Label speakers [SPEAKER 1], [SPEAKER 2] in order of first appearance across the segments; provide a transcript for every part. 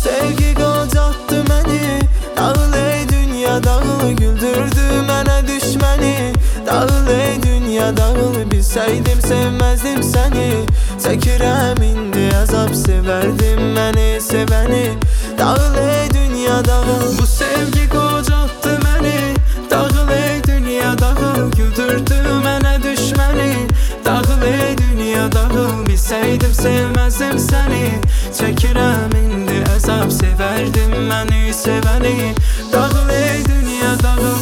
[SPEAKER 1] sevgi qocaltdı məni. Dağıl ey dünya dağıl, güldürdü mənə düşməni. Dağıl ey dünya dağıl, bilsəydim sevməzdim səni. Çəkirəm indi əzab, sevərdim məni sevəni. Dağıl ey dünya dağıl, bu sevgi qocaltdı məni. Dağıl ey dünya dağıl, güldürdü mənə düşməni. Dağıl ey dünya dağıl, bilsəydim sevməzdim səni. Çəkirəm indi əzab, sevərdim məni sevəni. Dağıl ey dünya dağıl.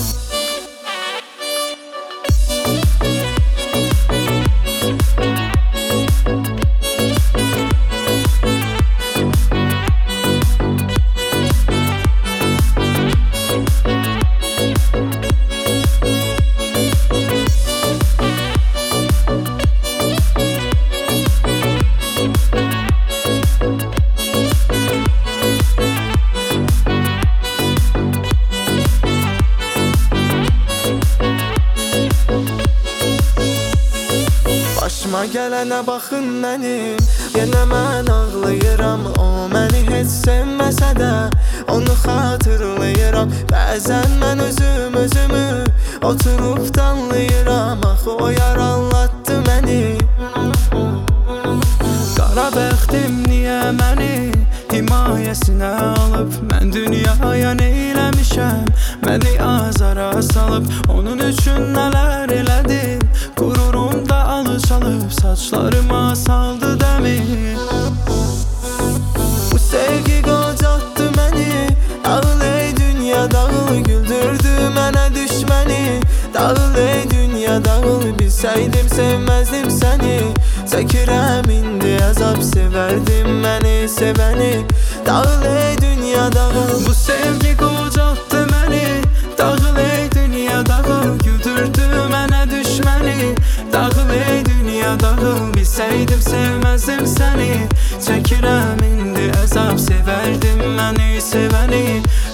[SPEAKER 1] Başıma gələnə baxın mənim, yenə mən ağlayıram. O məni heç sevməsə də onu xatırlayıram. Bəzən mən özümü oturub danlayıram. Axı o yaralatdı məni. Qara bəxtim niyə məni himayəsinə alıb? Mən dünyaya neyləmişəm, məni azara salıb. Onun üçün nələr elədim, qururumda alışalıb. Saçlarıma saldı dəmir. Bu sevgi qocaltdı məni. Dağıl ey dünya dağıl, güldürdü mənə düşməni. Dağıl ey dünya dağıl, bilsəydim sevməzdim səni. Çəkirəm indi əzab, sevərdim məni sevəni. Dağıl ey dünya dağıl, bu sevgi qocaltdı məni. Dağıl ey dünya dağıl, güldürdü mənə düşməni. Dağıl ey dünya dağıl, bilsəydim sevməzdim səni. Çəkirəm indi əzab, sevərdim məni sevəni.